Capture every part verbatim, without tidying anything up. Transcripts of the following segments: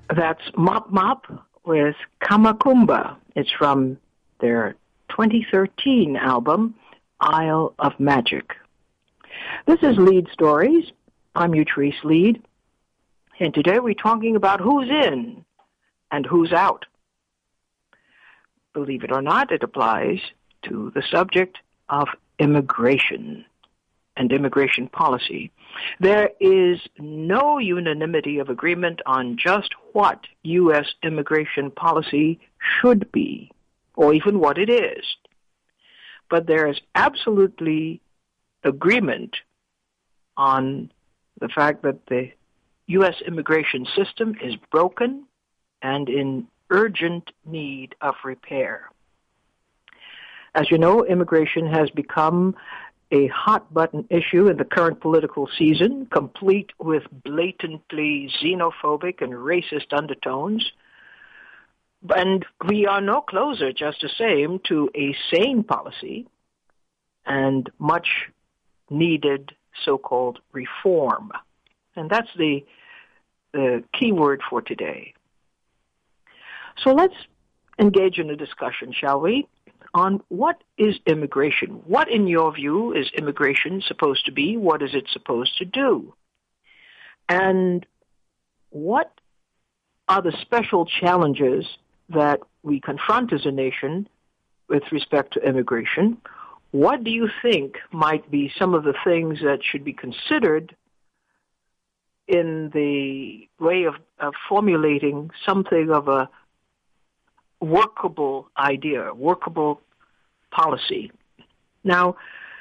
That's Mop Mop with Kamakumba. It's from their twenty thirteen album, Isle of Magic. This is Lead Stories. I'm Utrice Lead, and today we're talking about who's in and who's out. Believe it or not, it applies to the subject of immigration and immigration policy. There is no unanimity of agreement on just what U S immigration policy should be, or even what it is. But there is absolutely agreement on the fact that the U S immigration system is broken and in urgent need of repair. As you know, immigration has become a hot-button issue in the current political season, complete with blatantly xenophobic and racist undertones. And we are no closer, just the same, to a sane policy and much needed so-called reform. And that's the, the key word for today. So let's engage in a discussion, shall we, on what is immigration? What, in your view, is immigration supposed to be? What is it supposed to do? And what are the special challenges that we confront as a nation with respect to immigration? What do you think might be some of the things that should be considered in the way of, of formulating something of a workable idea, workable policy? Now,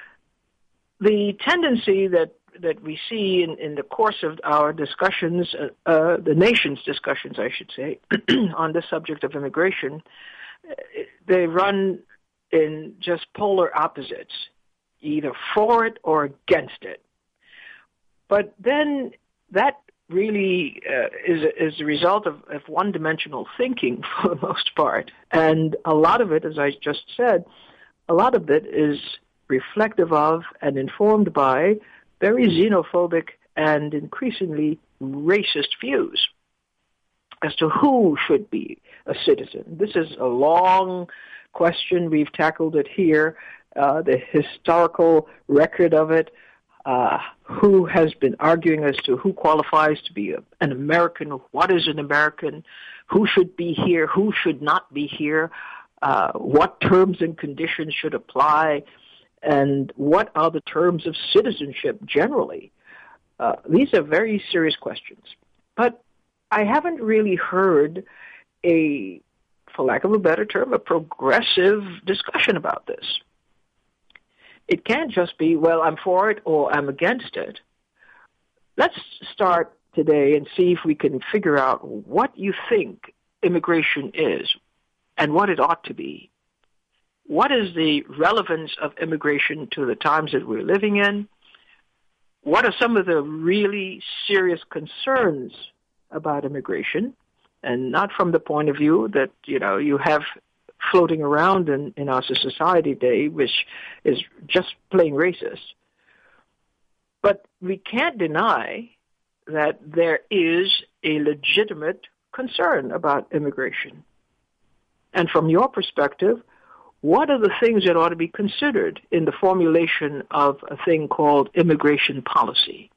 the tendency that, that we see in, in the course of our discussions, uh, uh, the nation's discussions, I should say, on the subject of immigration, they run in just polar opposites, either for it or against it. But then that really uh, is, is the result of, of one-dimensional thinking for the most part. And a lot of it, as I just said, a lot of it is reflective of and informed by very xenophobic and increasingly racist views as to who should be a citizen. This is a long question. We've tackled it here, uh, the historical record of it, Uh, who has been arguing as to who qualifies to be a, an American, what is an American, who should be here, who should not be here, uh, what terms and conditions should apply, and what are the terms of citizenship generally. Uh, these are very serious questions. But I haven't really heard a, for lack of a better term, a progressive discussion about this. It can't just be, well, I'm for it or I'm against it. Let's start today and see if we can figure out what you think immigration is and what it ought to be. What is the relevance of immigration to the times that we're living in? What are some of the really serious concerns about immigration? And not from the point of view that, you know, you have floating around in, in our society today, which is just plain racist. But we can't deny that there is a legitimate concern about immigration. And from your perspective, what are the things that ought to be considered in the formulation of a thing called immigration policy?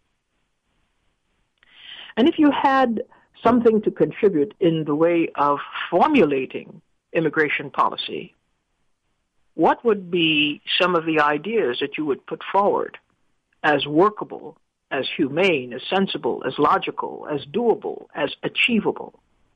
And if you had something to contribute in the way of formulating immigration policy, what would be some of the ideas that you would put forward as workable, as humane, as sensible, as logical, as doable, as achievable?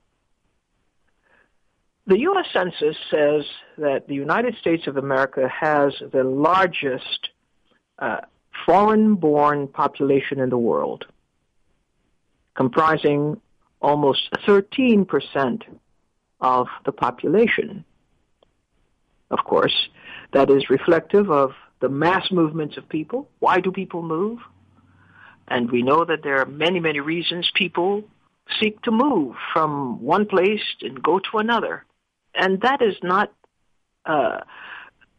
The U S Census says that the United States of America has the largest uh, foreign-born population in the world, comprising almost thirteen percent of the population. Of course, that is reflective of the mass movements of people. Why do people move? And we know that there are many, many reasons people seek to move from one place and go to another. And that is not uh,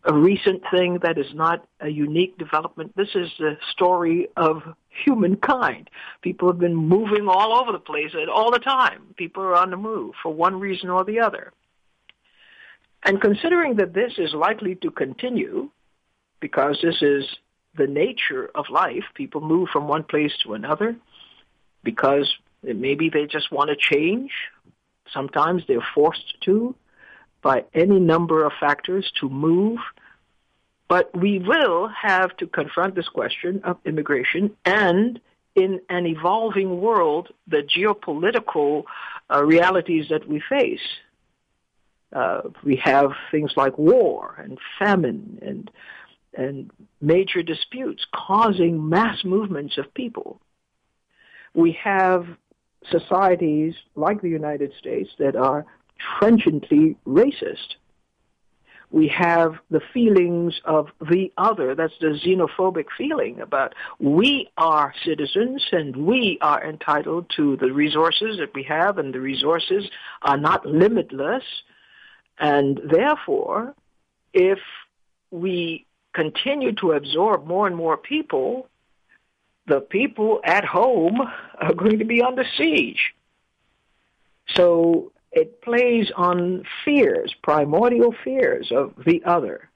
a recent thing that is not a unique development. This is the story of humankind. People have been moving all over the place all the time. People are on the move for one reason or the other. And considering that this is likely to continue, because this is the nature of life, people move from one place to another because maybe they just want to change. Sometimes they're forced to by any number of factors to move. But we will have to confront this question of immigration, and in an evolving world, the geopolitical uh, realities that we face. Uh, we have things like war and famine and and major disputes causing mass movements of people. We have societies like the United States that are trenchantly racist. We have the feelings of the other. That's the xenophobic feeling about we are citizens and we are entitled to the resources that we have, and the resources are not limitless. And therefore, if we continue to absorb more and more people, the people at home are going to be under siege. So it plays on fears, primordial fears of the other.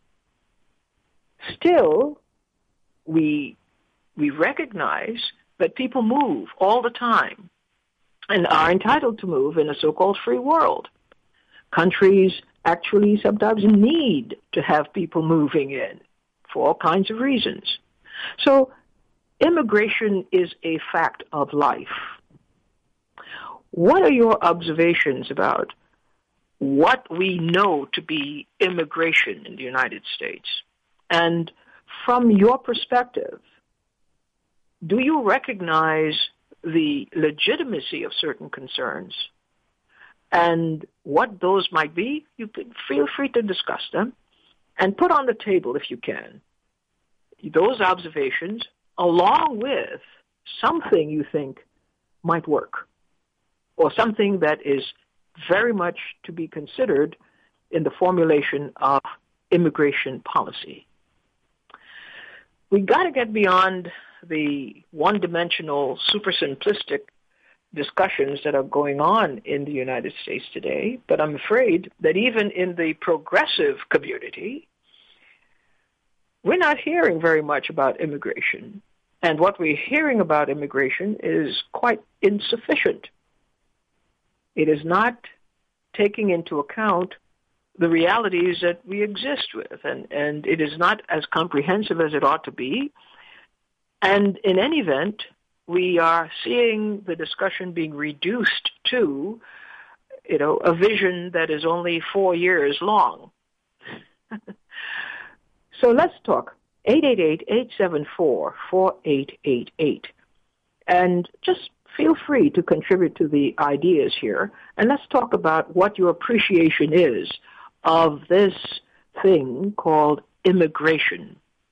Still, we we recognize that people move all the time and are entitled to move in a so-called free world. Countries actually sometimes need to have people moving in for all kinds of reasons. So immigration is a fact of life. What are your observations about what we know to be immigration in the United States? And from your perspective, do you recognize the legitimacy of certain concerns? And what those might be, you can feel free to discuss them and put on the table, if you can, those observations along with something you think might work, or something that is very much to be considered in the formulation of immigration policy. We got to get beyond the one-dimensional, super simplistic discussions that are going on in the United States today, but I'm afraid that even in the progressive community, we're not hearing very much about immigration. And what we're hearing about immigration is quite insufficient. It is not taking into account the realities that we exist with, and, and it is not as comprehensive as it ought to be. And in any event, we are seeing the discussion being reduced to, you know, a vision that is only four years long. So let's talk. eight eight eight, eight seven four, four eight eight eight. And just feel free to contribute to the ideas here, and let's talk about what your appreciation is of this thing called immigration.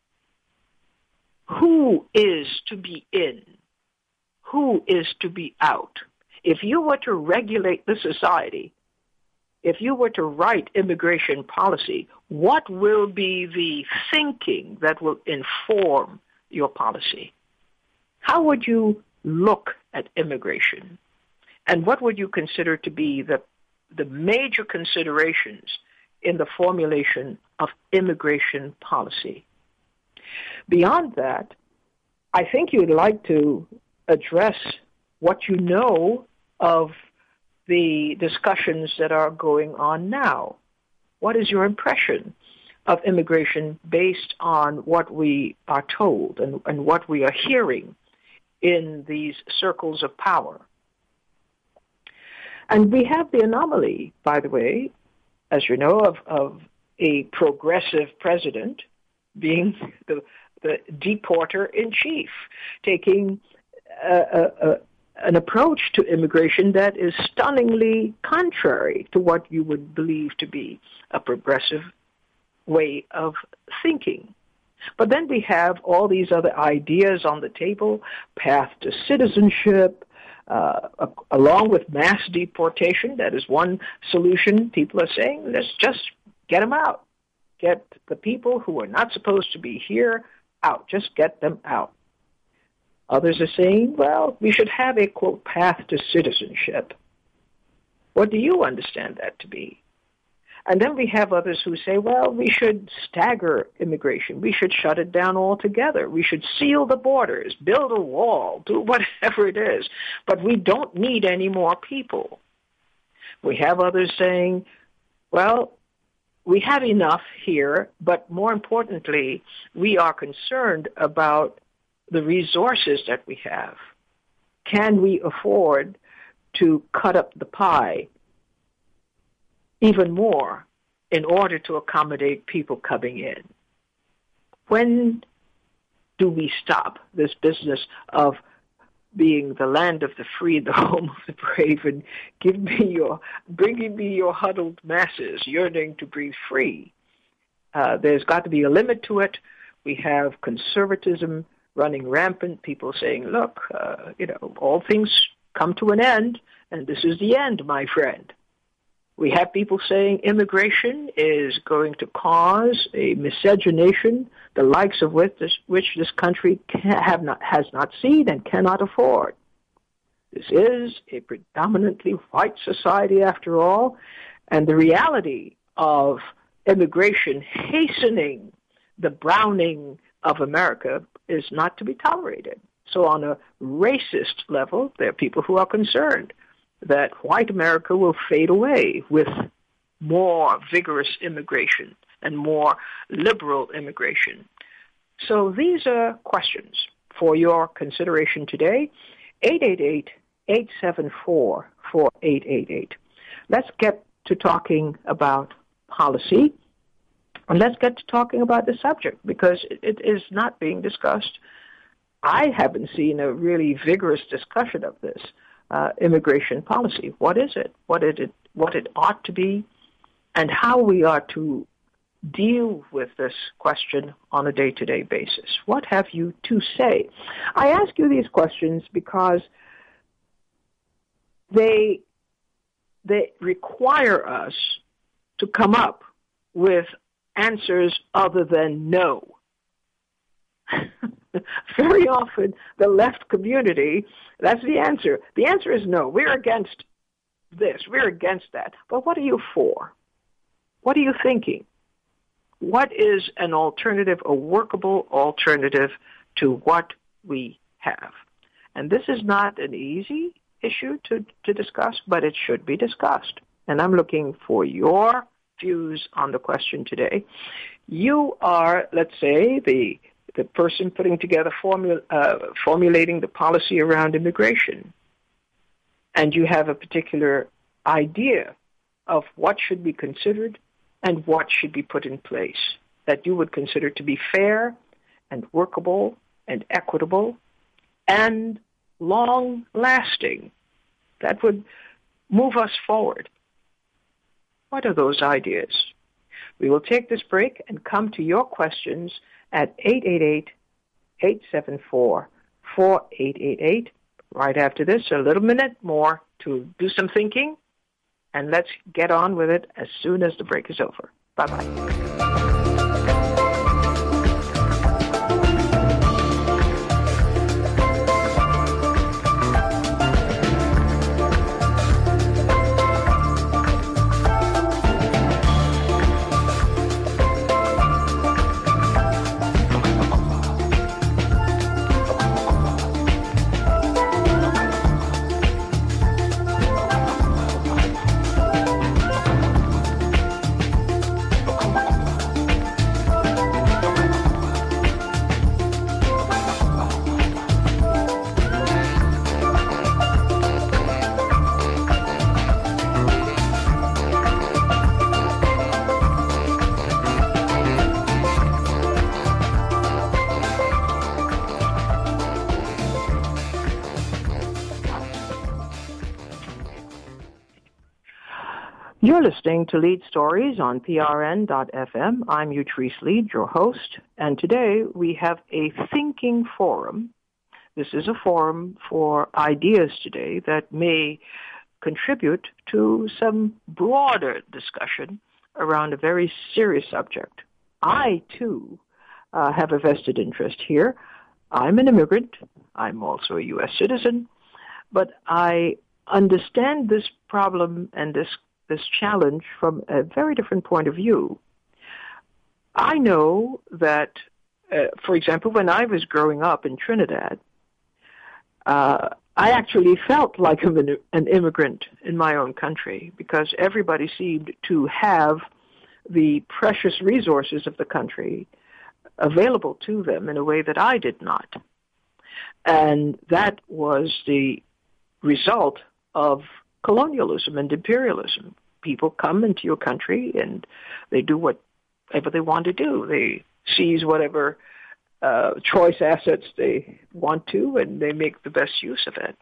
Who is to be in? Who is to be out? If you were to regulate the society, if you were to write immigration policy, what will be the thinking that will inform your policy? How would you look at immigration? And what would you consider to be the, the major considerations in the formulation of immigration policy? Beyond that, I think you'd like to address what you know of the discussions that are going on now. What is your impression of immigration based on what we are told and, and what we are hearing in these circles of power? And we have the anomaly, by the way, as you know, of, of a progressive president being the, the deporter-in-chief, taking a, a, a an approach to immigration that is stunningly contrary to what you would believe to be a progressive way of thinking. But then we have all these other ideas on the table, path to citizenship, uh, along with mass deportation. That is one solution. People are saying, let's just get them out. get the people who are not supposed to be here out. Just get them out. Others are saying, well, we should have a, quote, path to citizenship. What do you understand that to be? And then we have others who say, well, we should stagger immigration. We should shut it down altogether. We should seal the borders, build a wall, do whatever it is. But we don't need any more people. We have others saying, well, we have enough here, but more importantly, we are concerned about the resources that we have. Can we afford to cut up the pie even more in order to accommodate people coming in? When do we stop this business of being the land of the free, the home of the brave, and give me your, bringing me your huddled masses yearning to breathe free? Uh, there's got to be a limit to it. We have conservatism running rampant, people saying, look, uh, you know, all things come to an end, and this is the end, my friend. We have people saying immigration is going to cause a miscegenation, the likes of which this, which this country can have not, has not seen and cannot afford. This is a predominantly white society after all, and the reality of immigration hastening the browning of America is not to be tolerated. So on a racist level, there are people who are concerned that white America will fade away with more vigorous immigration and more liberal immigration. So these are questions for your consideration today. eight eight eight, eight seven four, four eight eight eight. Let's get to talking about policy, and let's get to talking about the subject, because it, it is not being discussed. I haven't seen a really vigorous discussion of this. Uh, immigration policy. What is it? What it, what it ought to be, and how we are to deal with this question on a day-to-day basis. What have you to say? I ask you these questions because they they require us to come up with answers other than no. Very often, the left community, that's the answer. The answer is no. We're against this. We're against that. But what are you for? What are you thinking? What is an alternative, a workable alternative to what we have? And this is not an easy issue to, to discuss, but it should be discussed. And I'm looking for your views on the question today. You are, let's say, the the person putting together, formula, uh, formulating the policy around immigration, and you have a particular idea of what should be considered and what should be put in place that you would consider to be fair and workable and equitable and long-lasting, that would move us forward. What are those ideas? We will take this break and come to your questions at eight eight eight, eight seven four, four eight eight eight. Right after this, a little minute more to do some thinking, and let's get on with it as soon as the break is over. Bye-bye. You're listening to Lead Stories on P R N dot F M. I'm Utrice Lead, your host, and today we have a thinking forum. This is a forum for ideas today that may contribute to some broader discussion around a very serious subject, I, too, uh, have a vested interest here. I'm an immigrant. I'm also a U S citizen. But I understand this problem and this, this challenge from a very different point of view. I know that, uh, for example, when I was growing up in Trinidad, uh, I actually felt like an, an immigrant in my own country because everybody seemed to have the precious resources of the country available to them in a way that I did not. And that was the result of colonialism and imperialism. People come into your country and they do whatever they want to do. They seize whatever uh, choice assets they want to, and they make the best use of it.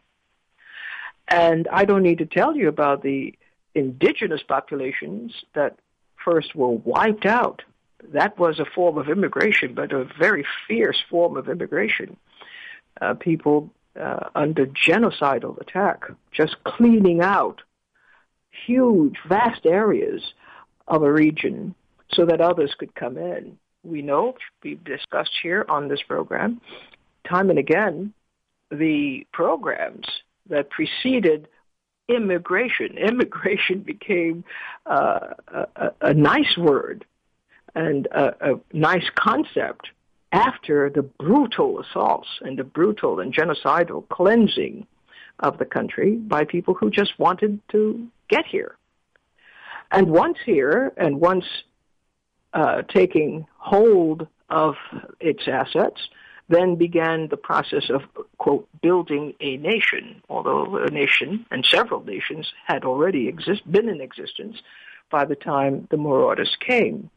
And I don't need to tell you about the indigenous populations that first were wiped out. That was a form of immigration, but a very fierce form of immigration. Uh, people uh, under genocidal attack, just cleaning out huge, vast areas of a region so that others could come in. We know, we've discussed here on this program, time and again, the programs that preceded immigration. Immigration became uh, a, a nice word and a, a nice concept after the brutal assaults and the brutal and genocidal cleansing of the country by people who just wanted to get here. And once here, and once uh, taking hold of its assets, then began the process of, quote, building a nation, although a nation and several nations had already exist, been in existence by the time the marauders came.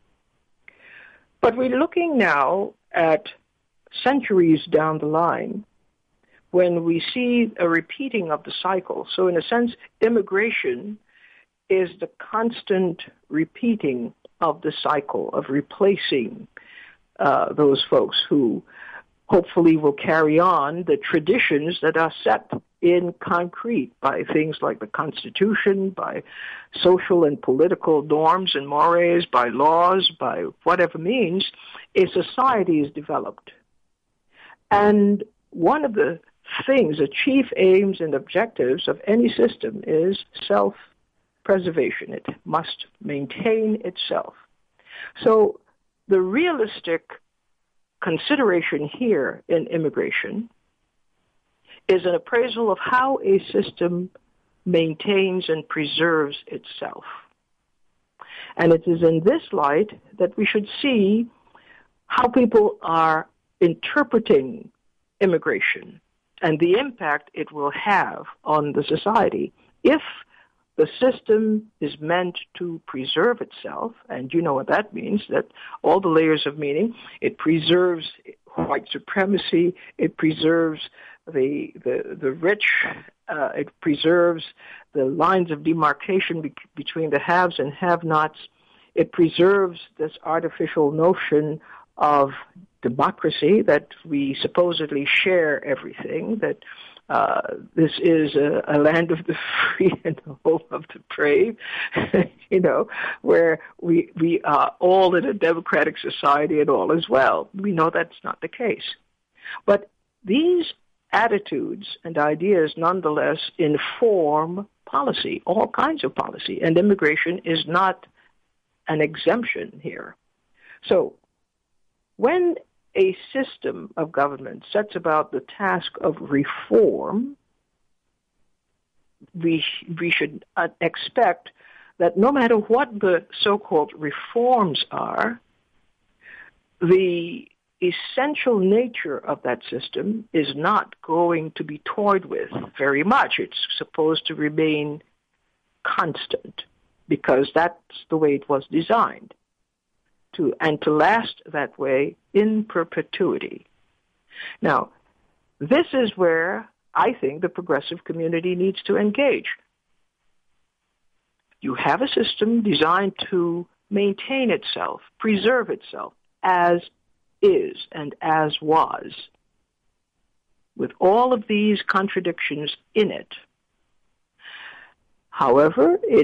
But we're looking now at centuries down the line when we see a repeating of the cycle. So in a sense, immigration is the constant repeating of the cycle of replacing uh, those folks who hopefully will carry on the traditions that are set in concrete by things like the Constitution, by social and political norms and mores, by laws, by whatever means, a society is developed. And one of the things, the chief aims and objectives of any system is self-preservation. It must maintain itself. So the realistic consideration here in immigration is an appraisal of how a system maintains and preserves itself. And it is in this light that we should see how people are interpreting immigration and the impact it will have on the society. If the system is meant to preserve itself, and you know what that means, that all the layers of meaning, it preserves white supremacy, it preserves the the, the rich, uh, it preserves the lines of demarcation be- between the haves and have-nots, it preserves this artificial notion of democracy, that we supposedly share everything, that uh, this is a, a land of the free and the home of the brave, you know, where we we are all in a democratic society and all is well. We know that's not the case. But these attitudes and ideas nonetheless inform policy, all kinds of policy, and immigration is not an exemption here. So when a system of government sets about the task of reform, we we should expect that no matter what the so-called reforms are, the essential nature of that system is not going to be toyed with very much. It's supposed to remain constant because that's the way it was designed. To, and to last that way in perpetuity. Now, this is where I think the progressive community needs to engage. You have a system designed to maintain itself, preserve itself as is and as was, with all of these contradictions in it. However, it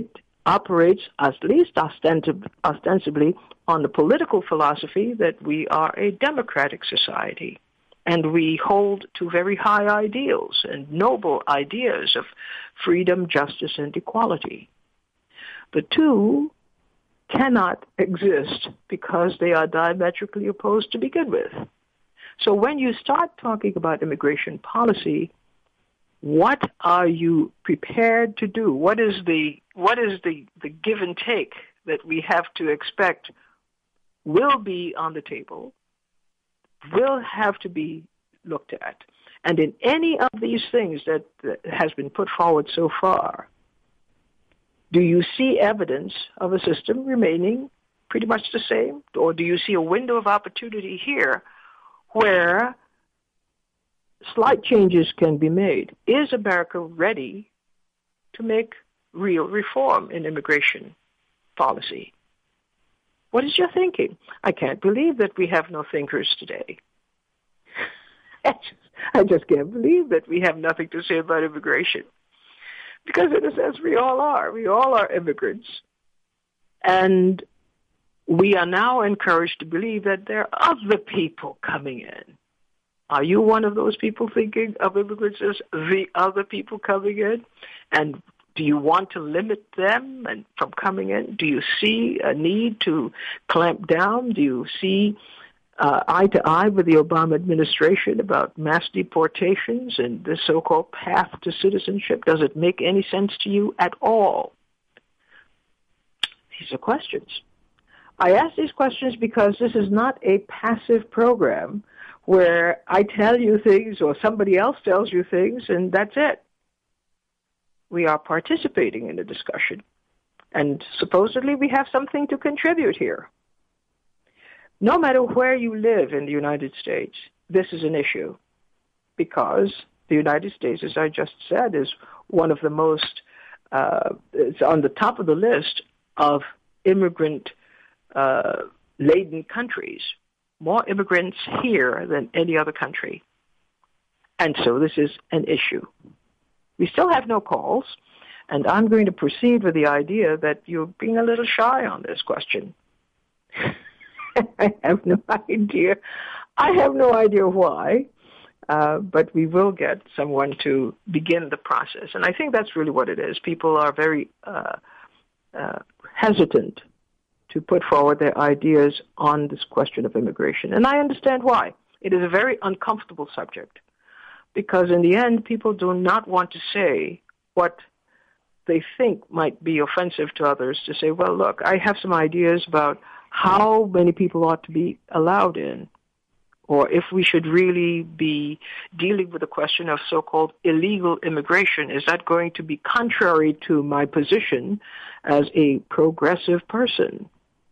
operates, at least ostensib- ostensibly, on the political philosophy that we are a democratic society. And we hold to very high ideals and noble ideas of freedom, justice, and equality. The two cannot exist because they are diametrically opposed to begin with. So when you start talking about immigration policy, what are you prepared to do? What is the what is the, the give and take that we have to expect will be on the table, will have to be looked at? And in any of these things that, that has been put forward so far, do you see evidence of a system remaining pretty much the same? Or do you see a window of opportunity here where slight changes can be made? Is America ready to make real reform in immigration policy? What is your thinking? I can't believe that we have no thinkers today. I just, I just can't believe that we have nothing to say about immigration. Because in a sense, we all are. We all are immigrants. And we are now encouraged to believe that there are other people coming in. Are you one of those people thinking of immigrants as the other people coming in? And do you want to limit them and from coming in? Do you see a need to clamp down? Do you see uh, eye to eye with the Obama administration about mass deportations and the so-called path to citizenship? Does it make any sense to you at all? These are questions. I ask these questions because this is not a passive program where I tell you things or somebody else tells you things and that's it. We are participating in the discussion, and supposedly we have something to contribute here. No matter where you live in the United States, this is an issue because the United States, as I just said, is one of the most, uh, it's on the top of the list of immigrant uh, laden countries. More immigrants here than any other country. And so this is an issue. We still have no calls, and I'm going to proceed with the idea that you're being a little shy on this question. I have no idea. I have no idea why, uh, but we will get someone to begin the process. And I think that's really what it is. People are very uh, uh, hesitant to put forward their ideas on this question of immigration. And I understand why. It is a very uncomfortable subject because in the end, people do not want to say what they think might be offensive to others, to say, well, look, I have some ideas about how many people ought to be allowed in, or if we should really be dealing with the question of so-called illegal immigration. Is that going to be contrary to my position as a progressive person?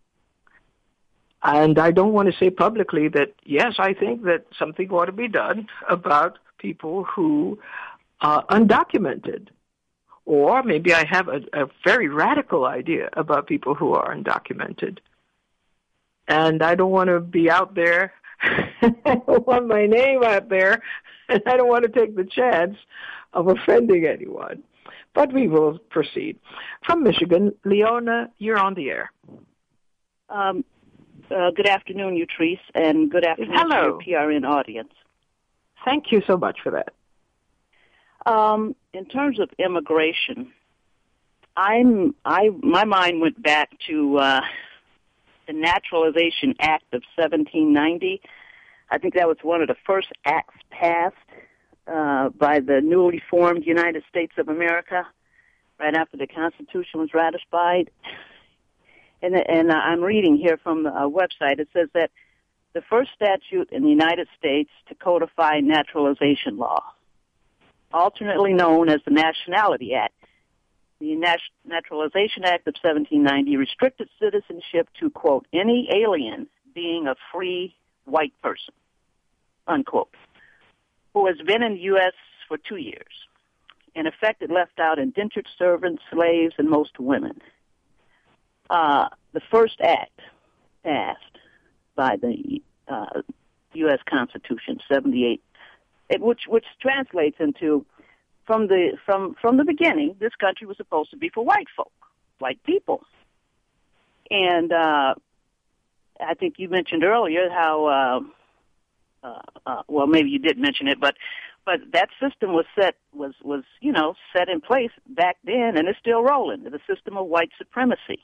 And I don't want to say publicly that, yes, I think that something ought to be done about people who are undocumented. Or maybe I have a, a very radical idea about people who are undocumented. And I don't want to be out there. I don't want my name out there. And I don't want to take the chance of offending anyone. But we will proceed. From Michigan, Leona, you're on the air. Um, uh, good afternoon, Utrice, and good afternoon Hello. to your P R N audience. Thank you so much for that. Um, in terms of immigration, I'm I my mind went back to uh, the Naturalization Act of seventeen ninety. I think that was one of the first acts passed uh, by the newly formed United States of America right after the Constitution was ratified. And, and I'm reading here from the uh, website. It says that the first statute in the United States to codify naturalization law, alternately known as the Nationality Act. The Nat- Naturalization Act of seventeen ninety restricted citizenship to, quote, any alien being a free white person, unquote, who has been in the U S for two years. In effect, it left out indentured servants, slaves, and most women. Uh, the first act passed by the uh, U S Constitution, seventy-eight, it, which which translates into from the from from the beginning, this country was supposed to be for white folk. white people. And uh, I think you mentioned earlier how, uh, uh, uh, well, maybe you did mention it, but but that system was set was was you know set in place back then, and it's still rolling. The system of white supremacy.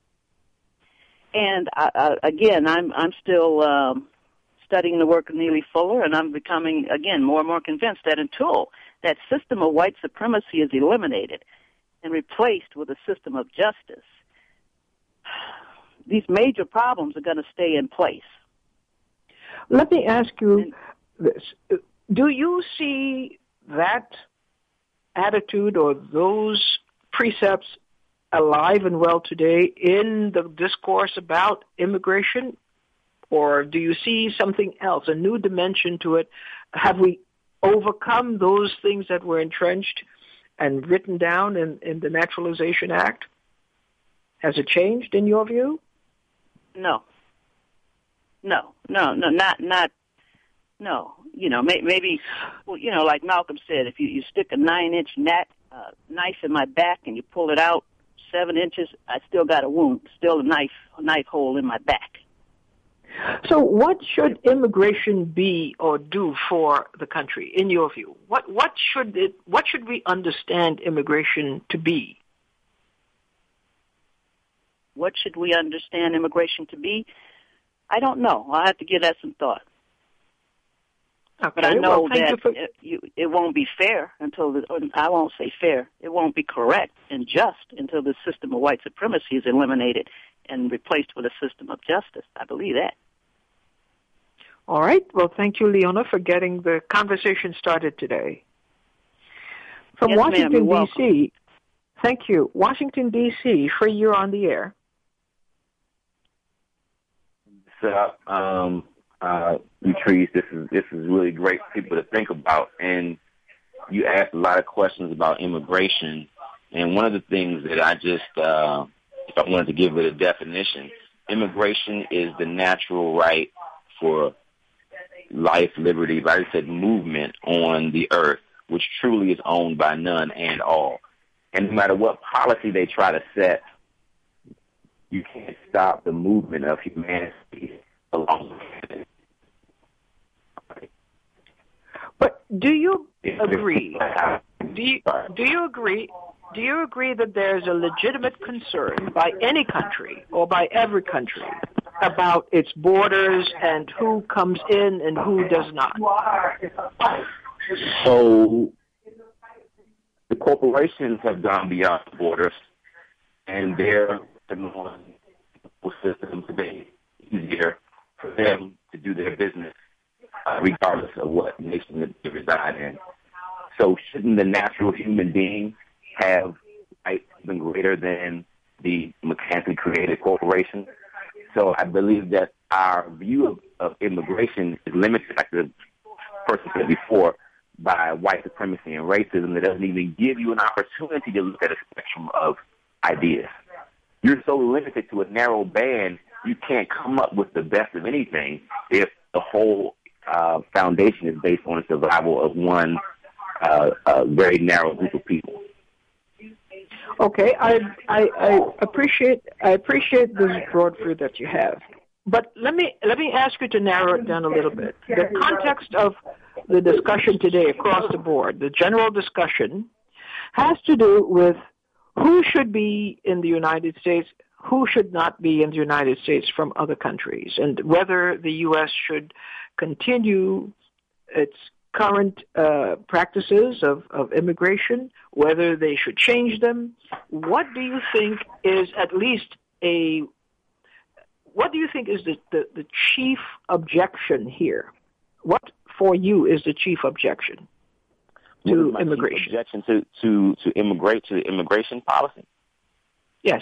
And I, I, again, I'm I'm still um, studying the work of Neely Fuller, and I'm becoming again more and more convinced that until that system of white supremacy is eliminated and replaced with a system of justice, these major problems are going to stay in place. Let me ask you this. Do you see that attitude or those precepts alive and well today in the discourse about immigration? Or do you see something else, a new dimension to it? Have we overcome those things that were entrenched and written down in, in the Naturalization Act? Has it changed in your view? No. No, no, no, not, not, no. You know, may, maybe, well, you know, like Malcolm said, if you, you stick a nine-inch nat, uh, knife in my back and you pull it out seven inches, I still got a wound, still a knife, a knife hole in my back. So what should immigration be or do for the country, in your view? What, what should it, what should we understand immigration to be? What should we understand immigration to be? I don't know. I'll have to give that some thought. Okay. But I know well, thank that you for... it, you, it won't be fair until, the, or I won't say fair, it won't be correct and just until the system of white supremacy is eliminated and replaced with a system of justice. I believe that. All right. Well, thank you, Leona, for getting the conversation started today. From yes, Washington, D C, thank you. Washington, D C, Free, you're on the air. Up, um, uh, Patrice, this is this is really great for people to think about. And you asked a lot of questions about immigration. And one of the things that I just, uh, if I wanted to give it a definition, immigration is the natural right for life, liberty, like I said, movement on the earth, which truly is owned by none and all. And no matter what policy they try to set, you can't stop the movement of humanity along with it. But do you agree? Do you, do you agree? Do you agree that there's a legitimate concern by any country or by every country about its borders and who comes in and who does not? So the corporations have gone beyond borders, and they're on system to be easier for them to do their business, uh, regardless of what nation that they reside in. So shouldn't the natural human being have rights even greater than the mechanically created corporation? So I believe that our view of, of immigration is limited, like the person said before, by white supremacy and racism that doesn't even give you an opportunity to look at a spectrum of ideas. You're so limited to a narrow band, you can't come up with the best of anything if the whole uh, foundation is based on the survival of one uh, uh, very narrow group of people. Okay, I, I I appreciate I appreciate this broad view that you have, but let me let me ask you to narrow it down a little bit. The context of the discussion today across the board, the general discussion, has to do with who should be in the United States, who should not be in the United States from other countries, and whether the U S should continue its current uh, practices of, of immigration, whether they should change them. What do you think is at least a, what do you think is the, the, the chief objection here? What for you is the chief objection to my immigration? Chief objection to, to, to immigrate to the immigration policy? Yes.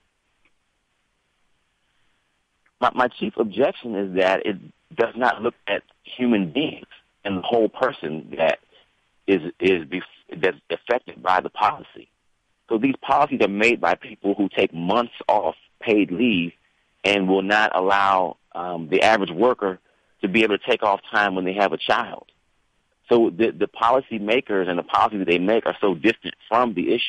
My, my chief objection is that it does not look at human beings and the whole person that is is bef- that's affected by the policy. So these policies are made by people who take months off paid leave and will not allow um, the average worker to be able to take off time when they have a child. So the, the policy makers and the policies that they make are so distant from the issue.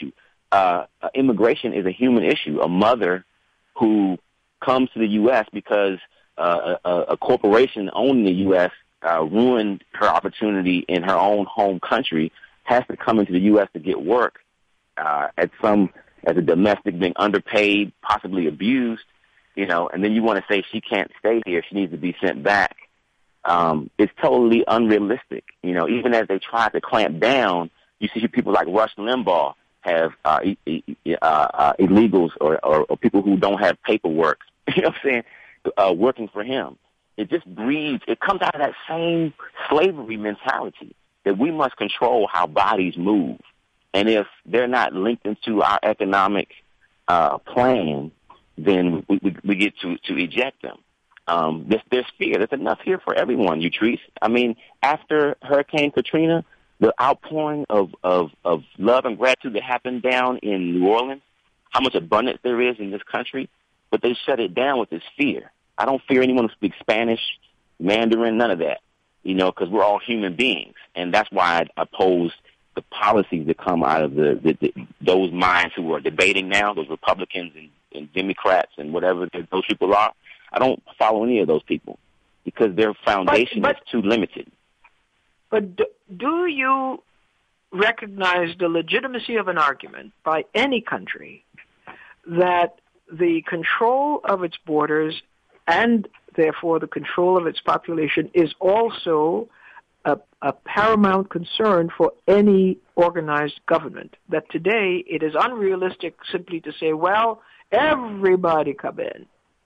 uh, immigration is a human issue. A mother who comes to the U S because uh, a, a corporation owning the U S uh, ruined her opportunity in her own home country, has to come into the U S to get work uh, at some as a domestic, being underpaid, possibly abused, you know, and then you want to say she can't stay here, she needs to be sent back. Um, it's totally unrealistic. You know, even as they try to clamp down, you see people like Rush Limbaugh have uh, e- e- uh, uh, illegals or, or, or people who don't have paperwork, you know what I'm saying, uh, working for him. It just breeds, it comes out of that same slavery mentality that we must control how bodies move. And if they're not linked into our economic uh, plan, then we, we, we get to, to eject them. Um, there's, there's fear. There's enough here for everyone, Utrice. I mean, after Hurricane Katrina, the outpouring of, of, of love and gratitude that happened down in New Orleans, how much abundance there is in this country, but they shut it down with this fear. I don't fear anyone who speaks Spanish, Mandarin, none of that, you know, because we're all human beings. And that's why I oppose the policies that come out of the, the, the those minds who are debating now, those Republicans and, and Democrats and whatever those people are. I don't follow any of those people because their foundation but, but, is too limited. But do, do you recognize the legitimacy of an argument by any country that the control of its borders and therefore the control of its population is also a, a paramount concern for any organized government? That today it is unrealistic simply to say, well, everybody come in.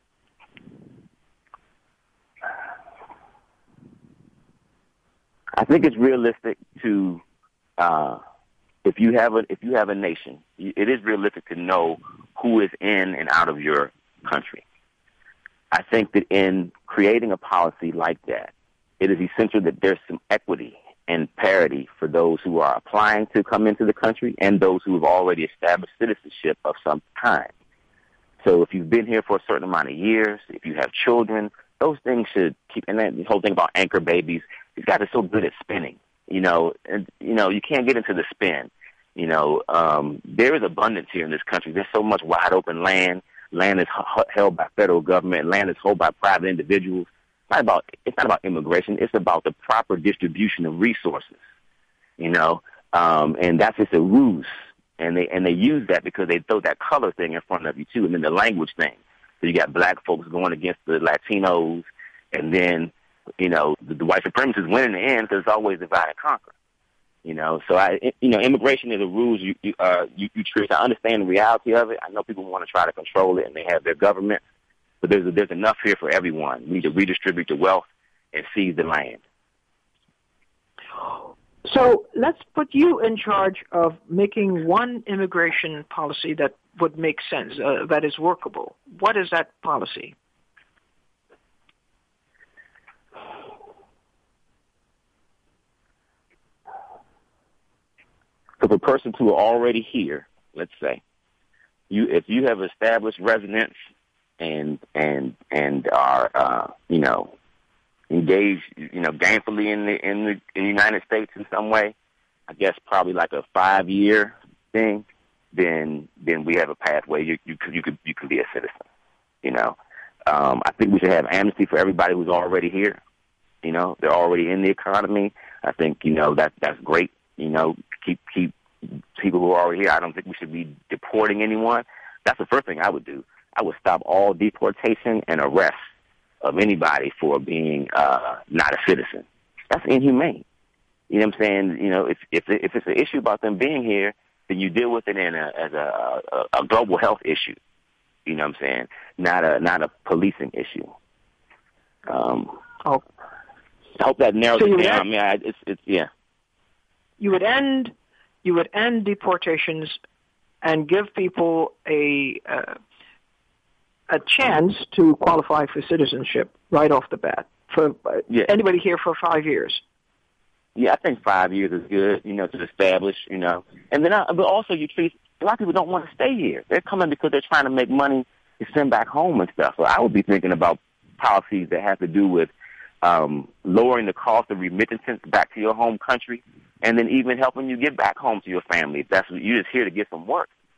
I think it's realistic to, uh, if you have a if you have a nation, it is realistic to know who is in and out of your country. I think that in creating a policy like that, it is essential that there's some equity and parity for those who are applying to come into the country and those who have already established citizenship of some kind. So if you've been here for a certain amount of years, if you have children, those things should keep, and then the whole thing about anchor babies, these guys are so good at spinning, you know, and, you know, you can't get into the spin. You know, um, there is abundance here in this country. There's so much wide open land. Land is h- held by federal government. Land is held by private individuals. It's not about, it's not about immigration. It's about the proper distribution of resources, you know, um, and that's just a ruse. And they, and they use that because they throw that color thing in front of you too. And then the language thing. So you got black folks going against the Latinos, and then, you know, the, the white supremacists win in the end because it's always divide and conquer. You know, so I, you know, immigration is a rules you, you, uh, you, you treat. I understand the reality of it. I know people want to try to control it and they have their government, but there's, there's enough here for everyone. We need to redistribute the wealth and seize the land. So let's put you in charge of making one immigration policy that would make sense, uh, that is workable. What is that policy? So for persons who are already here, let's say, you if you have established residence and and and are uh, you know engaged you know gainfully in the in the in the United States in some way, I guess probably like a five year thing, then then we have a pathway. You you could you could you can be a citizen. You know, um, I think we should have amnesty for everybody who's already here. You know, they're already in the economy. I think you know that that's great. You know, keep keep people who are already here. I don't think we should be deporting anyone. That's the first thing I would do. I would stop all deportation and arrest of anybody for being uh, not a citizen. That's inhumane. You know what I'm saying? You know, if if if it's an issue about them being here, then you deal with it in a, as a, a, a global health issue. You know what I'm saying? Not a not a policing issue. Um, oh. I hope that narrows so it down. End, I mean, I, it's it's yeah. You would end you would end deportations and give people a uh, a chance to qualify for citizenship right off the bat for uh, yeah. anybody here for five years. Yeah, I think five years is good, you know, to establish, you know. And then, I, but also you treat, a lot of people don't want to stay here. They're coming because they're trying to make money to send back home and stuff. So I would be thinking about policies that have to do with um, lowering the cost of remittances back to your home country, and then even helping you get back home to your family. If that's what you're just here to get some work.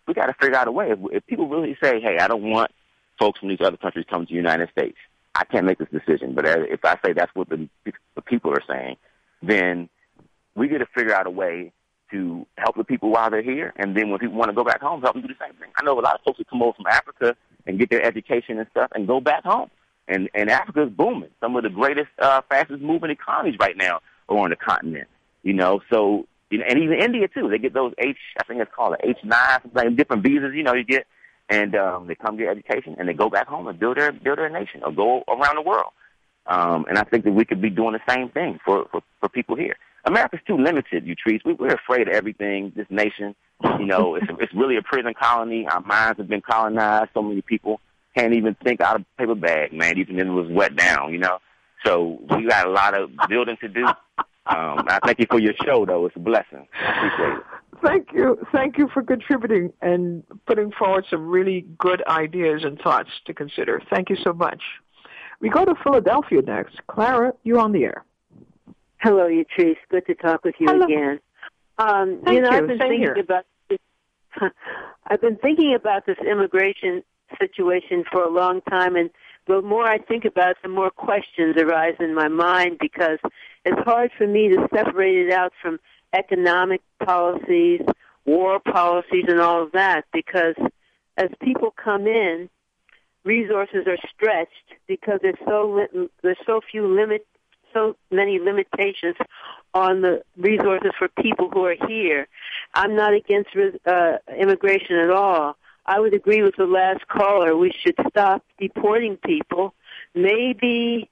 we got to figure out a way. If, if people really say, hey, I don't want folks from these other countries coming to the United States, I can't make this decision. But if I say that's what the, the people are saying, then we got to figure out a way to help the people while they're here. And then when people want to go back home, help them do the same thing. I know a lot of folks that come over from Africa and get their education and stuff and go back home. And, and Africa is booming. Some of the greatest, uh, fastest moving economies right now are on the continent, you know. So, you know, and even India too. They get those H, I think it's called an H nine, like different visas, you know, you get. And um, they come get education, and they go back home and build their build their nation or go around the world. Um, and I think that we could be doing the same thing for, for, for people here. America's too limited, Utrice. We, we're afraid of everything, this nation. You know, it's, it's really a prison colony. Our minds have been colonized. So many people can't even think out of a paper bag, man, even if it was wet down, you know. So we got a lot of building to do. Um, I thank you for your show, though. It's a blessing. I appreciate it. Thank you. Thank you for contributing and putting forward some really good ideas and thoughts to consider. Thank you so much. We go to Philadelphia next. Clara, you're on the air. Hello, Utrice. Good to talk with you Hello. again. Um, Thank you know, you. I've been Same thinking here. about this. I've been thinking about this immigration situation for a long time, and the more I think about it, the more questions arise in my mind, because it's hard for me to separate it out from economic policies, war policies, and all of that, because as people come in, resources are stretched because there's so li- there's so few limit, so many limitations on the resources for people who are here. I'm not against uh, immigration at all. I would agree with the last caller. We should stop deporting people, maybe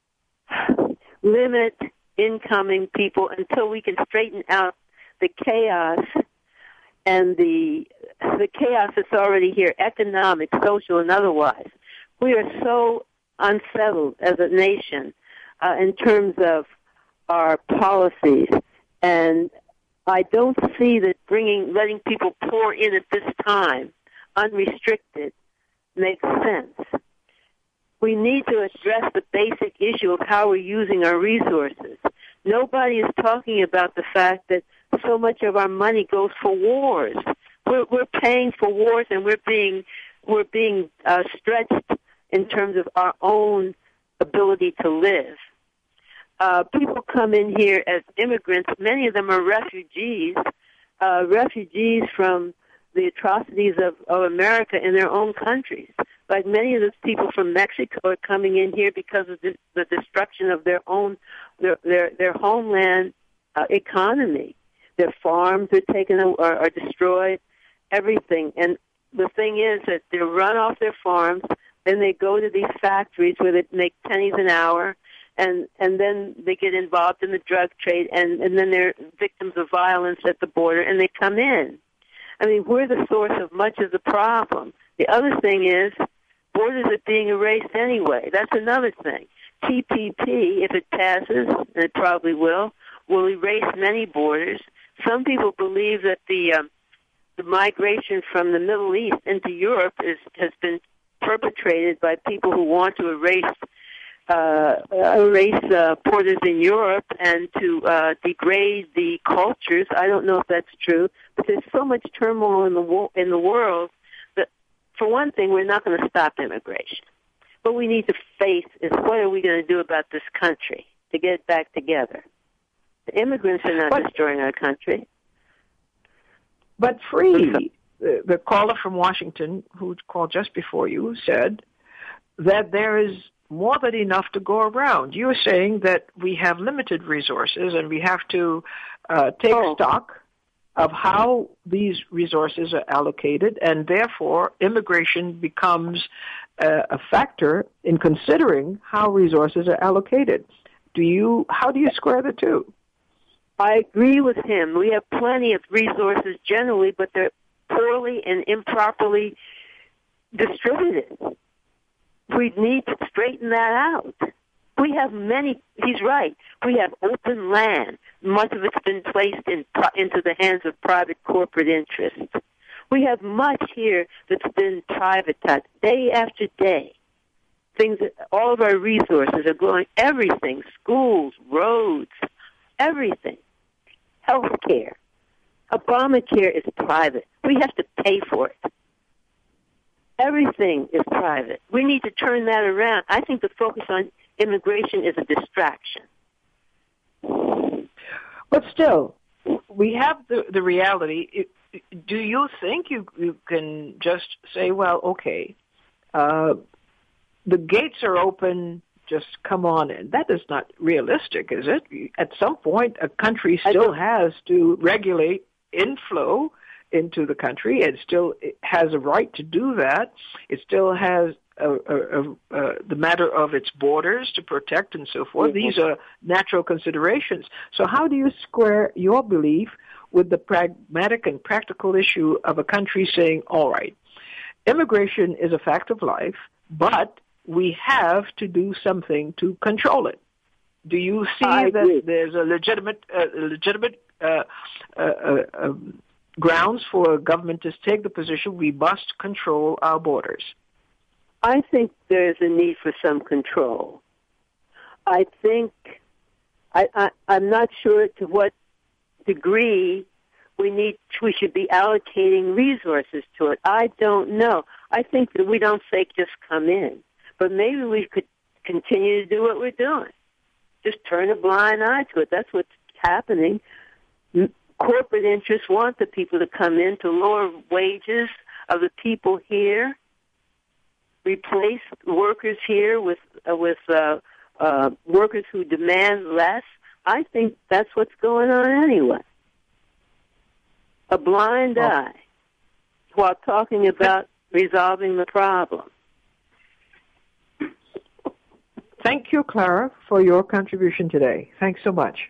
limit incoming people until we can straighten out the chaos and the the chaos that's already here, economic, social, and otherwise. We are so unsettled as a nation uh, in terms of our policies, and I don't see that bringing, letting people pour in at this time, unrestricted, makes sense. We need to address the basic issue of how we're using our resources. Nobody is talking about the fact that so much of our money goes for wars. We're, we're paying for wars, and we're being we're being uh, stretched in terms of our own ability to live. Uh, people come in here as immigrants. Many of them are refugees, uh, refugees from the atrocities of, of America in their own countries. Like many of those people from Mexico are coming in here because of the, the destruction of their own, their their, their homeland uh, economy. Their farms are taken are, are destroyed, everything. And the thing is that they run off their farms, then they go to these factories where they make pennies an hour, and and then they get involved in the drug trade, and, and then they're victims of violence at the border, and they come in. I mean, we're the source of much of the problem. The other thing is, borders are being erased anyway. That's another thing. T P P, if it passes, and it probably will, will erase many borders. Some people believe that the um, the migration from the Middle East into Europe is has been perpetrated by people who want to erase uh, erase uh, borders in Europe and to uh, degrade the cultures. I don't know if that's true, but there's so much turmoil in the wo- in the world that, for one thing, we're not going to stop immigration. What we need to face is, what are we going to do about this country to get it back together? The immigrants are not but, destroying our country. But free, the, the caller from Washington who called just before you said that there is more than enough to go around. You're saying that we have limited resources and we have to uh, take oh. stock of how these resources are allocated, and therefore immigration becomes uh, a factor in considering how resources are allocated. Do you? How do you square the two? I agree with him. We have plenty of resources generally, but they're poorly and improperly distributed. We need to straighten that out. We have many, he's right, we have open land. Much of it's been placed in, into the hands of private corporate interests. We have much here that's been privatized day after day. Things, all of our resources are going, everything, schools, roads, everything, health care. Obamacare is private. We have to pay for it. Everything is private. We need to turn that around. I think the focus on immigration is a distraction. But still, we have the, the reality. Do you think you, you can just say, well, okay, uh, the gates are open, just come on in? That is not realistic, is it? At some point, a country still has to regulate inflow into the country. It still has a right to do that. It still has a, a, a, a, the matter of its borders to protect and so forth. Mm-hmm. These are natural considerations. So how do you square your belief with the pragmatic and practical issue of a country saying, all right, immigration is a fact of life, but we have to do something to control it? Do you see I that agree. There's a legitimate, uh, legitimate uh, uh, uh, um, grounds for government to take the position we must control our borders? I think there's a need for some control. I think, I, I, I'm not sure to what degree we need, we should be allocating resources to it. I don't know. I think that we don't say just come in, but maybe we could continue to do what we're doing. Just turn a blind eye to it. That's what's happening. Corporate interests want the people to come in to lower wages of the people here, replace workers here with uh, with uh, uh, workers who demand less. I think that's what's going on anyway. A blind oh. eye while talking about resolving the problem. Thank you, Clara, for your contribution today. Thanks so much.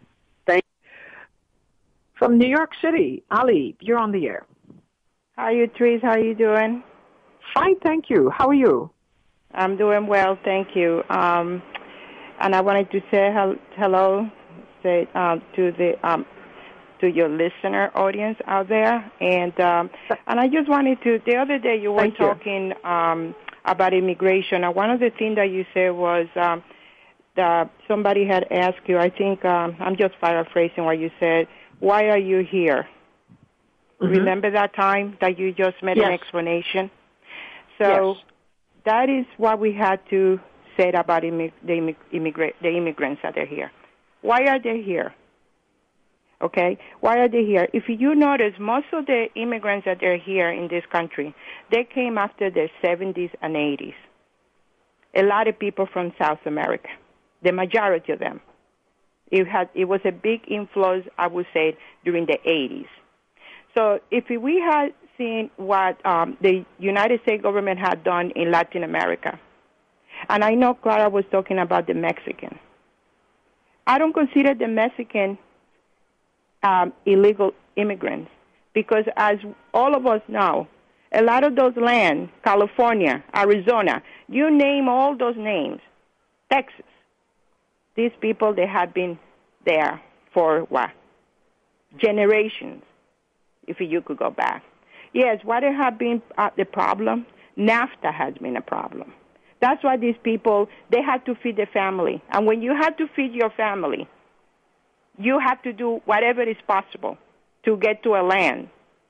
From New York City, Ali, you're on the air. How are you, Therese? How are you doing? Fine, thank you. How are you? I'm doing well, thank you. Um, and I wanted to say hel- hello say, um, to the um, to your listener audience out there. And um, and I just wanted to, the other day you were thank talking you. Um, about immigration, and one of the things that you said was um, that somebody had asked you, I think, um, I'm just paraphrasing what you said, why are you here? Mm-hmm. Remember that time that you just made yes. an explanation? So yes. that is what we had to say about immig- the, immig- immigra- the immigrants that are here. Why are they here? Okay? Why are they here? If you notice, most of the immigrants that are here in this country, they came after the seventies and eighties. A lot of people from South America, the majority of them. It had it was a big influence, I would say, during the eighties. So if we had seen what um, the United States government had done in Latin America, and I know Clara was talking about the Mexican. I don't consider the Mexican um, illegal immigrants because, as all of us know, a lot of those lands, California, Arizona, you name all those names, Texas, these people, they have been there for what? Generations, if you could go back. Yes, what have been uh, the problem? NAFTA has been a problem. That's why these people, they had to feed their family. And when you have to feed your family, you have to do whatever is possible to get to a land,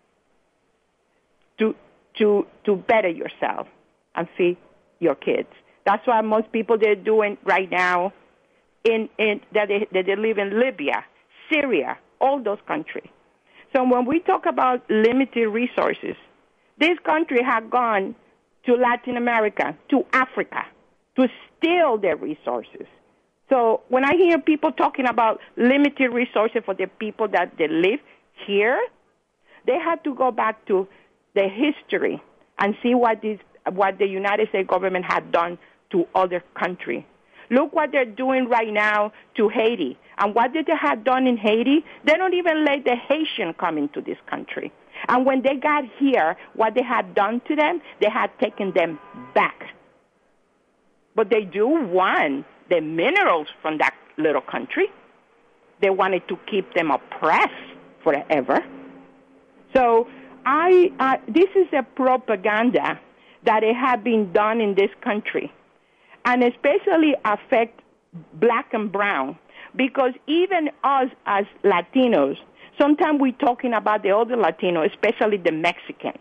to to to better yourself and feed your kids. That's why most people, they're doing right now in, in that, they, that they live in Libya, Syria, all those countries. So when we talk about limited resources, this country have gone to Latin America, to Africa, to steal their resources. So when I hear people talking about limited resources for the people that they live here, they have to go back to the history and see what this, what the United States government had done to other countries. Look what they're doing right now to Haiti. And what did they have done in Haiti? They don't even let the Haitian come into this country. And when they got here, what they had done to them, they had taken them back. But they do want the minerals from that little country. They wanted to keep them oppressed forever. So I, uh, this is a propaganda that it had been done in this country, and especially affect black and brown, because even us as Latinos, Sometimes we're talking about the other Latino, especially the Mexicans.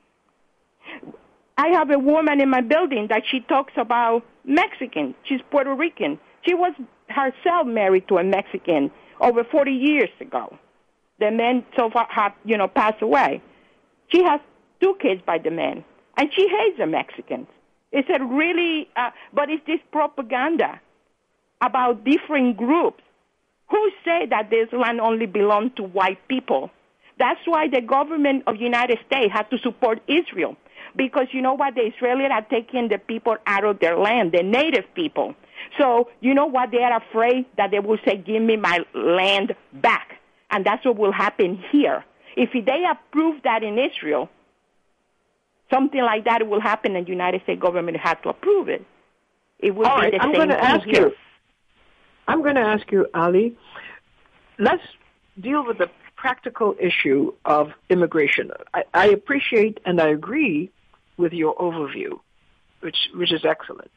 I have a woman in my building that she talks about Mexican. She's Puerto Rican. She was herself married to a Mexican over forty years ago. The man so far have, you know, passed away. She has two kids by the man, and she hates the Mexicans. It's a really, uh, but it's this propaganda about different groups. Who say that this land only belongs to white people? That's why the government of the United States has to support Israel. Because you know what? The Israelis are taking the people out of their land, the native people. So you know what? They are afraid that they will say, give me my land back. And that's what will happen here. If they approve that in Israel, something like that will happen, and the United States government has to approve it. It will All be right, the I'm same going to ask here. you. I'm going to ask you, Ali. Let's deal with the practical issue of immigration. I, I appreciate and I agree with your overview, which which is excellent.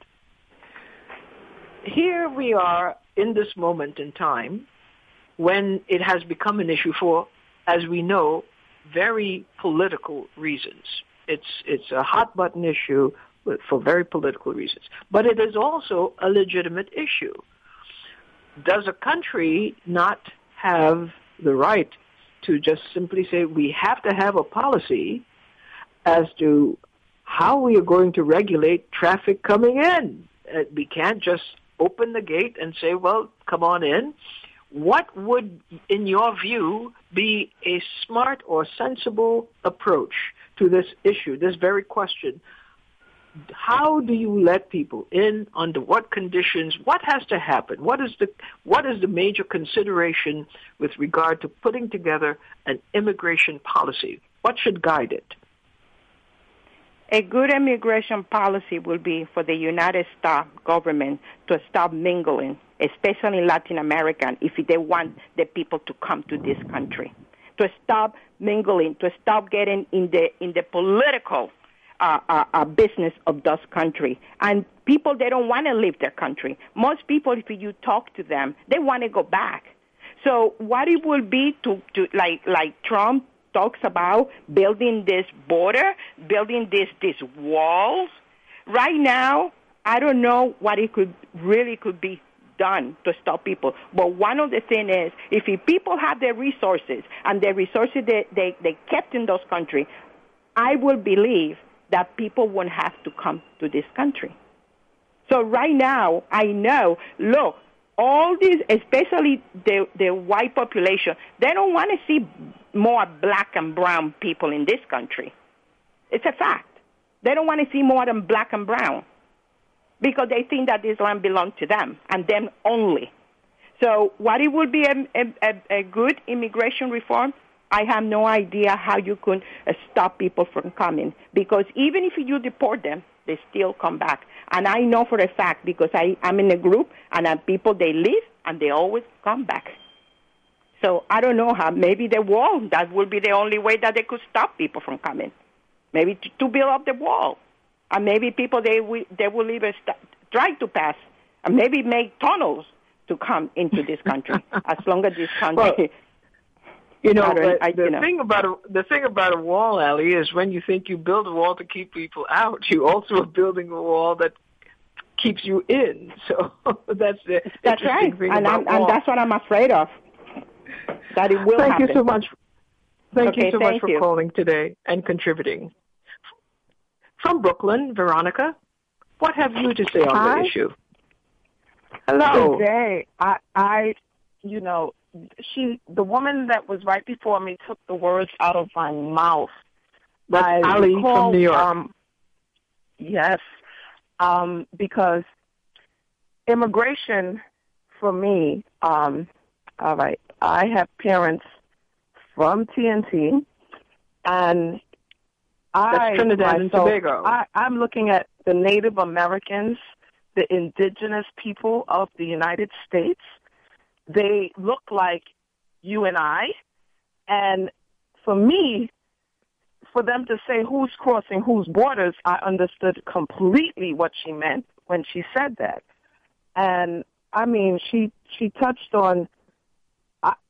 Here we are in this moment in time when it has become an issue for, as we know, very political reasons. It's it's a hot button issue for very political reasons. But it is also a legitimate issue. Does a country not have the right to just simply say we have to have a policy as to how we are going to regulate traffic coming in? Uh, we can't just open the gate and say, well, come on in. What would, in your view, be a smart or sensible approach to this issue, this very question? How do you let people in? Under what conditions? What has to happen? What is the what is the major consideration with regard to putting together an immigration policy? What should guide it? A good immigration policy will be for the United States government to stop mingling, especially Latin American, if they want the people to come to this country. To stop mingling, to stop getting in the in the political uh, uh, uh, business of those countries. And people, they don't want to leave their country. Most people, if you talk to them, they want to go back. So what it will be to, to like like Trump talks about building this border, building this this walls. Right now, I don't know what it could really could be done to stop people. But one of the things is, if people have the resources and the resources they, they, they kept in those countries, I will believe that people won't have to come to this country. So right now, I know, look, all these, especially the, the white population, they don't want to see more black and brown people in this country. It's a fact. They don't want to see more than black and brown because they think that this land belongs to them and them only. So what it would be a, a, a good immigration reform, I have no idea how you could uh, stop people from coming, because even if you deport them, they still come back. And I know for a fact, because I, I'm in a group, and uh, people, they leave, and they always come back. So I don't know how. Maybe the wall, that will be the only way that they could stop people from coming. Maybe to, to build up the wall. And maybe people, they will, they will even st- try to pass, and maybe make tunnels to come into this country, as long as this country... Well, You know, the, I, the you know. thing about a, the thing about a wall, Ali, is when you think you build a wall to keep people out, you also are building a wall that keeps you in. So that's the that's interesting right, thing and, about I'm, and that's what I'm afraid of. That it will Thank happen. you so much. Thank okay, you so thank much for you. calling today and contributing. From Brooklyn, Veronica, what have you to say on Hi. the issue? Hello. Good day. I, I, you know, she, the woman that was right before me took the words out of my mouth. That's I Ali recall, from New York. Um, yes, um, because immigration for me, um, all right, I have parents from T N T, and I, That's Trinidad and myself, Tobago. I, I'm looking at the Native Americans, the indigenous people of the United States. They look like you and I, and for me, for them to say who's crossing whose borders, I understood completely what she meant when she said that. And, I mean, she she touched on, I,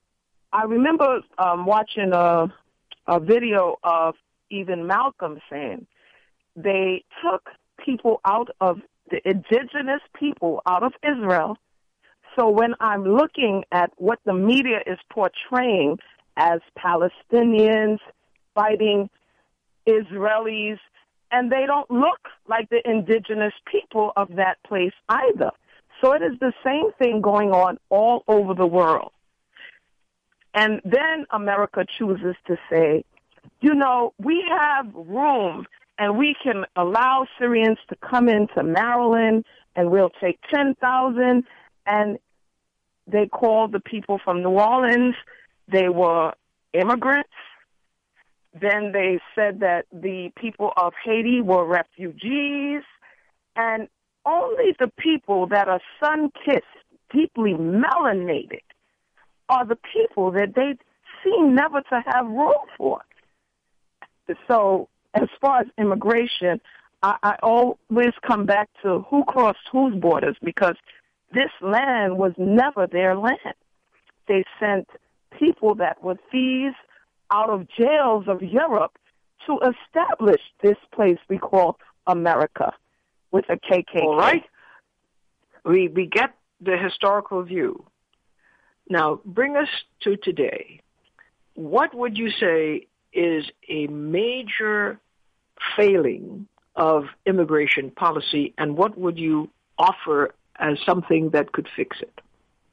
I remember um, watching a, a video of even Malcolm saying they took people out of the indigenous people out of Israel. So when I'm looking at what the media is portraying as Palestinians fighting Israelis, and they don't look like the indigenous people of that place either. So it is the same thing going on all over the world. And then America chooses to say, you know, we have room and we can allow Syrians to come into Maryland and we'll take ten thousand. And they called the people from New Orleans, they were immigrants. Then they said that the people of Haiti were refugees. And only the people that are sun-kissed, deeply melanated, are the people that they seem never to have room for. So as far as immigration, I, I always come back to who crossed whose borders, because this land was never their land. They sent people that were thieves out of jails of Europe to establish this place we call America with a K K K. All right. We, we get the historical view. Now, bring us to today. What would you say is a major failing of immigration policy, and what would you offer as something that could fix it?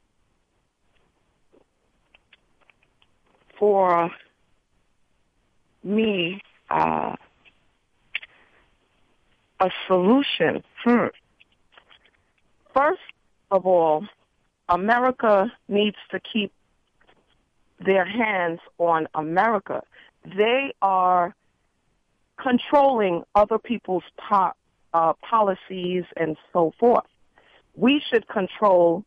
For me, uh, a solution. Hmm. First of all, America needs to keep their hands on America. They are controlling other people's po- uh, policies and so forth. We should control,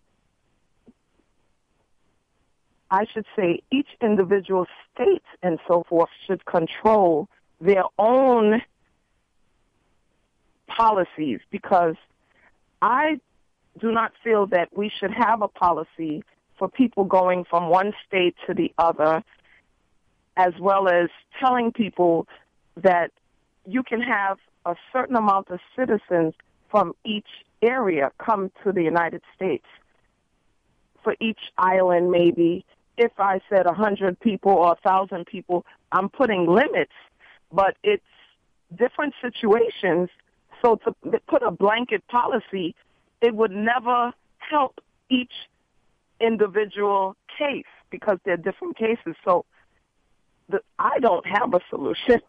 I should say, each individual state and so forth should control their own policies, because I do not feel that we should have a policy for people going from one state to the other, as well as telling people that you can have a certain amount of citizens from each area come to the United States. For each island, maybe, if I said one hundred people or one thousand people, I'm putting limits, but it's different situations. So to put a blanket policy, it would never help each individual case, because they're different cases. So the, I don't have a solution.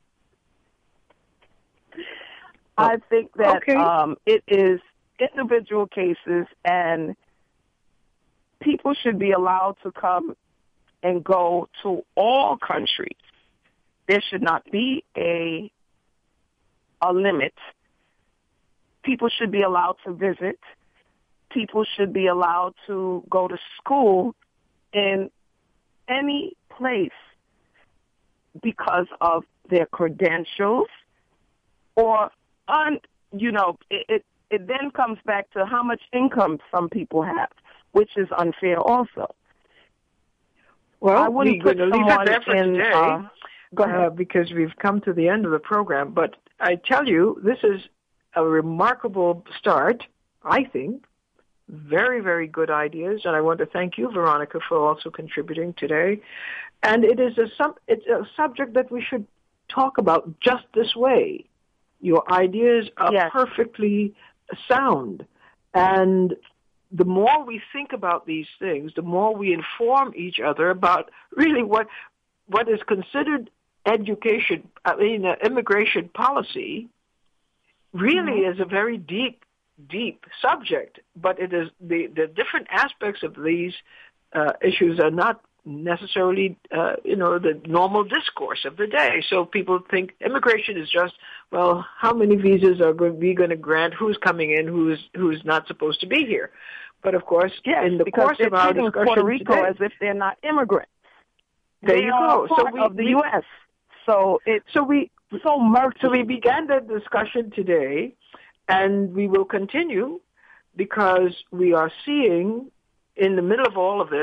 Oh. I think that okay. um, it is individual cases, and people should be allowed to come and go to all countries. There should not be a a limit. People should be allowed to visit. People should be allowed to go to school in any place because of their credentials, or, un, you know, it, it, it then comes back to how much income some people have, which is unfair also. Well, I wouldn't we're put going to leave it there for in, today, uh, go ahead. Uh, because we've come to the end of the program. But I tell you, this is a remarkable start, I think. Very, very good ideas, and I want to thank you, Veronica, for also contributing today. And it is a sub, it's a subject that we should talk about just this way. Your ideas are yes. perfectly sound, and the more we think about these things, the more we inform each other about really what what is considered education, I mean, uh, immigration policy, really mm-hmm. is a very deep, deep subject. But it is the, the different aspects of these uh, issues are not necessarily, uh, you know, the normal discourse of the day. So people think immigration is just, well, how many visas are we going to grant? Who's coming in? Who's who's not supposed to be here? But of course, yes, in the because course of our discussion Puerto Rico today, as if they're not immigrants. There they you are go. Part so we, of the we, U S So it's so we so murky. So we began the discussion today, and we will continue, because we are seeing in the middle of all of this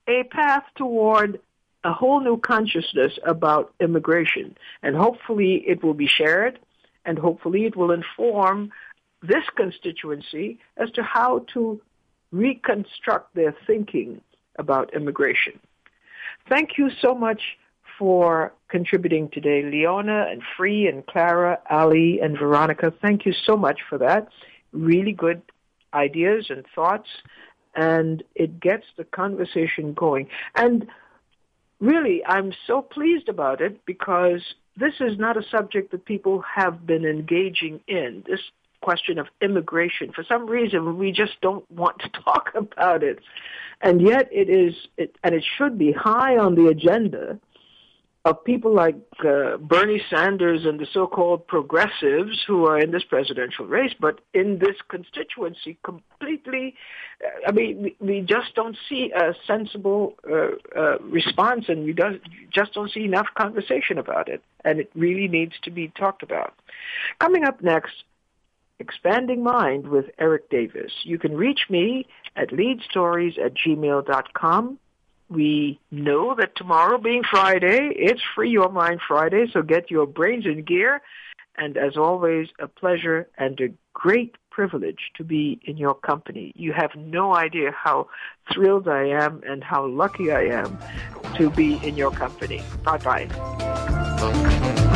a path toward a whole new consciousness about immigration. And hopefully it will be shared, and hopefully it will inform this constituency as to how to reconstruct their thinking about immigration. Thank you so much for contributing today, Leona and Free and Clara, Ali and Veronica. Thank you so much for that. Really good ideas and thoughts, and it gets the conversation going. And really, I'm so pleased about it because this is not a subject that people have been engaging in, this question of immigration. For some reason, we just don't want to talk about it. And yet it is, it, and it should be high on the agenda of people like uh, Bernie Sanders and the so-called progressives who are in this presidential race, but in this constituency completely, I mean, we, we just don't see a sensible uh, uh, response, and we don't, just don't see enough conversation about it, and it really needs to be talked about. Coming up next, Expanding Mind with Eric Davis. You can reach me at leadstories at gmail dot com. We know that tomorrow being Friday, it's Free Your Mind Friday, so get your brains in gear. And as always, a pleasure and a great privilege to be in your company. You have no idea how thrilled I am and how lucky I am to be in your company. Bye-bye.